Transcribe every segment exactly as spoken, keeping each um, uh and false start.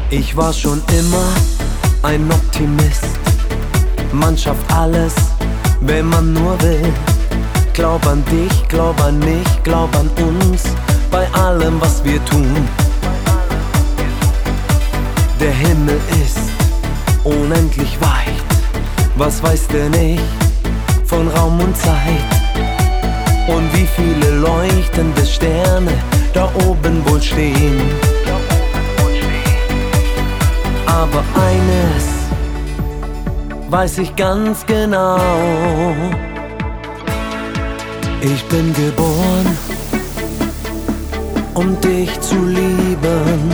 Ich war schon immer ein Optimist. Man schafft alles, wenn man nur will. Glaub an dich, glaub an mich, glaub an uns, bei allem, was wir tun. Der Himmel ist unendlich weit. Was weiß der nicht von Raum und Zeit? Und wie viele leuchtende Sterne da oben wohl stehen. Aber eines weiß ich ganz genau: ich bin geboren, um dich zu lieben,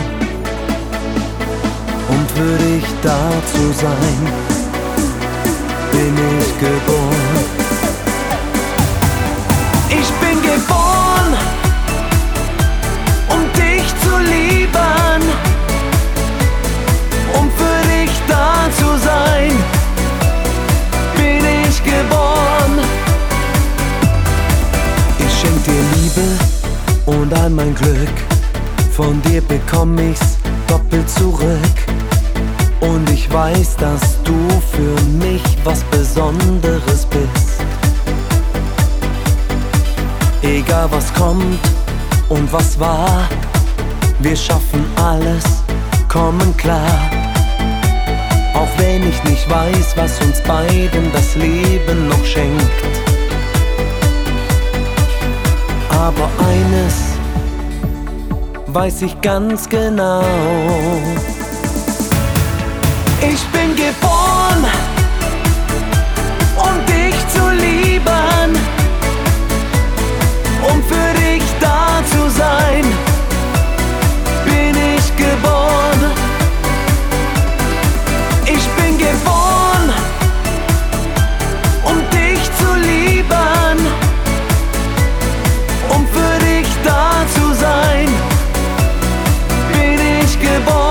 um für dich da zu sein, bin ich geboren. Ich bin geboren, um dich zu lieben, um für dich da zu sein, bin ich geboren. Ich schenk dir Liebe und all mein Glück, von dir bekomm ich's doppelt zurück. Und ich weiß, dass du für mich was Besonderes bist. Egal was kommt und was war, wir schaffen alles, kommen klar. Auch wenn ich nicht weiß, was uns beiden das Leben noch schenkt. Aber eines weiß ich ganz genau: ich bin geboren, um dich zu lieben, um für dich da zu sein, bin ich geboren. Ich bin geboren, um dich zu lieben, um für dich da zu sein, bin ich geboren.